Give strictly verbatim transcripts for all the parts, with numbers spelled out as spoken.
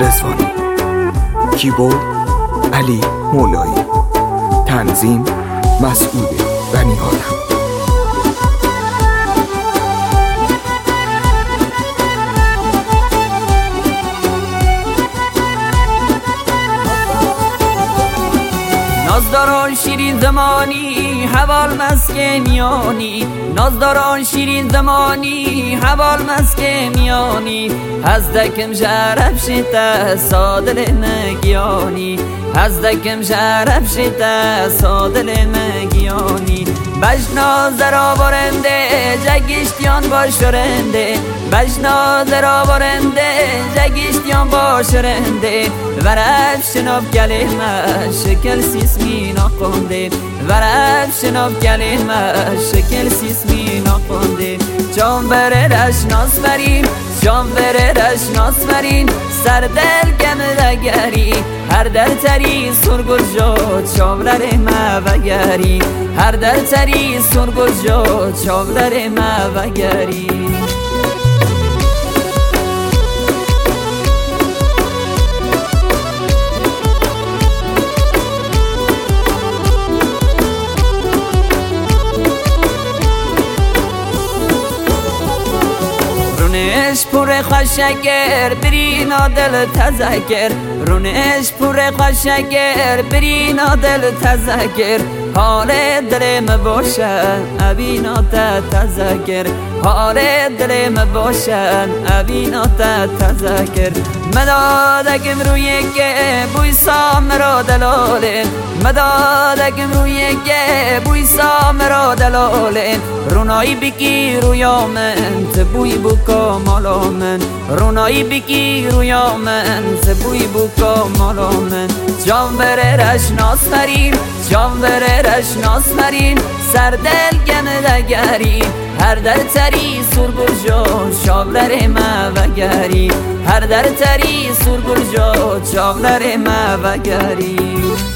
رضوانی، کیبورد علی مولایی، تنظیم مسعود بنی آدم. نازداران شیرین زمانی حوال مسکمیانی، نازداران شیرین زمانی حوال مسکمیانی، از دکم شرف شده سادل مگیانی، از دکم شرف شده سادل مگیانی. بجناز را برنده جگشتیان باشرنده، بجناز را برنده جگشتیان باشرنده، ورف شناب کلمه شکل سیسمی ناخونده، ورف شناب کلمه شکل سیسمی ناخونده. جان بره رشناس برین، جان بره رشناس برین، سر دل گمدگری هر در تری سرگل جاد چاولر ما وگری، هر در تری سرگل جاد چاولر ما وگری. رونش پر خشگر برینا دل تذکر، رونش پر خشگر برینا دل تذکر، حال دلم باشن ابینا تا تذکر، حال دلم باشن ابینا تا تذکر. مدادکم روی که بوی سام را دلاله، مدادکم روی که بوی سام را دلاله، رونایی بگی رویا من بوی بوکا مالا من، رونایی بگی رویا من بوی بوکا مالا من. جان بره رشناس برین، جان بره رشناس برین، سر دل گمدگری هر در تری سرگل جاد چاولر ما وگری، هر در تری سرگل جاد چاولر ما وگری.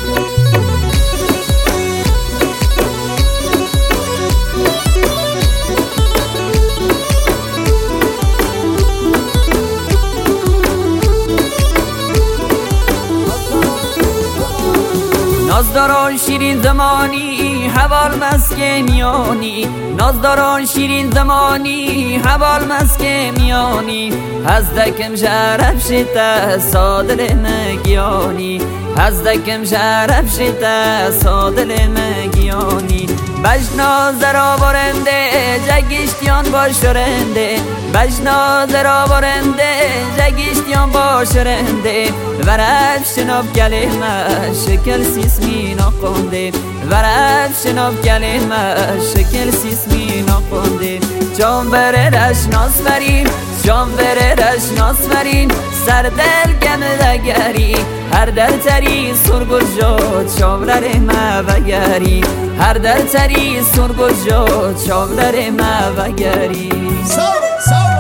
نازداران شیرین زمانی حوال مسکمیانی، نازداران شیرین زمانی حوال مسکمیانی، از دکم شرف شده سادل مگیانی، از دکم شرف شده سادل مگیانی. بجناز را برنده جگشتیان باشرنده، بجناز را برنده جگشتیان باشرنده، ورف شناب کلمه شکل سیسمی ناخونده، ورف شناب کلمه شکل سیسمی ناخونده. جان بره رشناس برین، جان بره رشناس برین، سر دل گمدگری هر در تری سرگل جاد چاولر ما وگری، هر در تری سرگل جاد چاولر ما وگری.